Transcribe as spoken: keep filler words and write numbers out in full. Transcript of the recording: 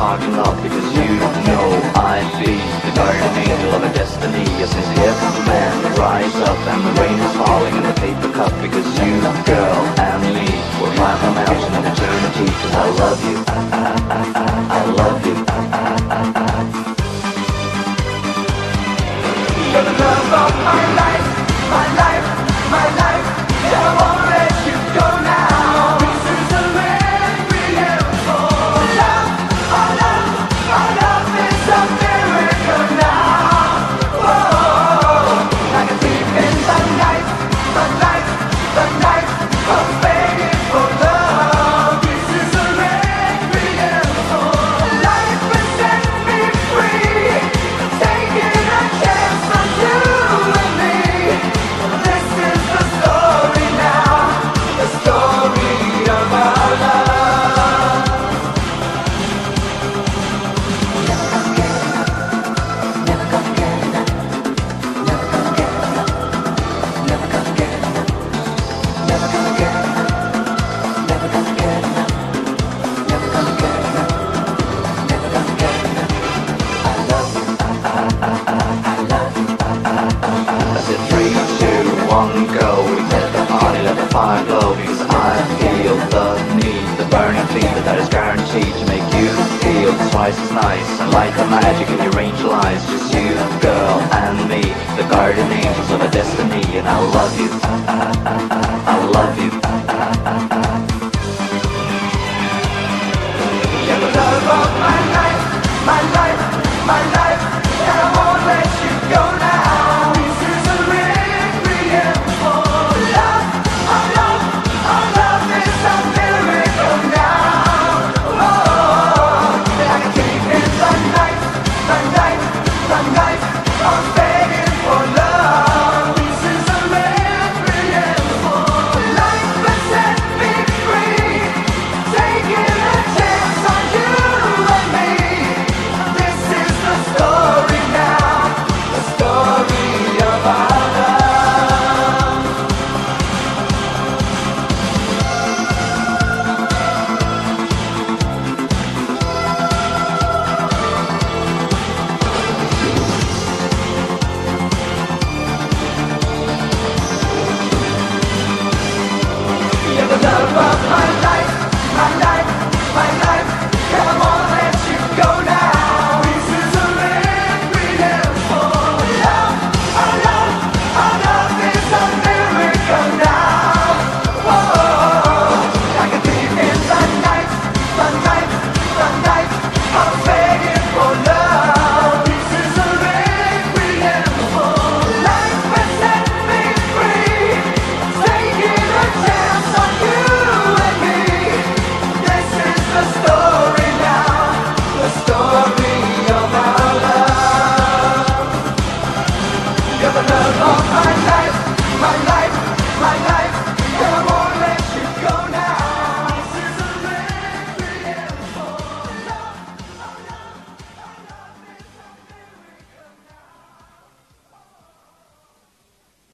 talking love because you know I'd be the guardian angel of a destiny. Yes, since heaven rise up and the rain is falling in the paper cup because you, girl, and me will climb a mountain of eternity. Cause I love you, I, I, I, I, I love you, I, I, I, I. You're the love of my life, my life, my life. Yeah, I won't let you go now. This is the requiem for love. Our love, our love is a miracle now. Whoa, like a thief in the night, the night, the night. I'm begging for love. This is a requiem for life and set me free. Taking a chance on you and me. This is the story now, the story of our love. Never gonna get enough, never gonna get enough, never gonna get enough, never gonna get enough, never gonna get enough, never gonna get enough, never gonna get enough. I love you, I, I, I, I, I love you, I, I, I, I. I said three, two, one, go. We set the party, let the fire glow. Because I feel the need, the burning fever that is guaranteed to make you feel twice as nice. And like the magic in your angel eyes, just you, girl, and me, the guardian angels of a destiny. And I love you, I, I, I, I, I love you, I, I, I, I. You're the love of my life, my life, my life. And I won't let you go now. This is a requiem for love. Our love, our love is a miracle now. Whoa, like a thief in the night, the night, the night. I'm begging for love. This is a requiem for life and set me free. Taking a chance on you and me. This is the story now, the story of our love. You're the love of my life, my life, my life. And I won't let you go now. This is a requiem for love. Our love, our love is a miracle now. Whoa, like a thief in the night, the night, the night. I'm begging for love. This is a requiem for life and set me free. Taking a chance on you and me. This is the story now, the story of our love. You're the love of my life, my life, my life.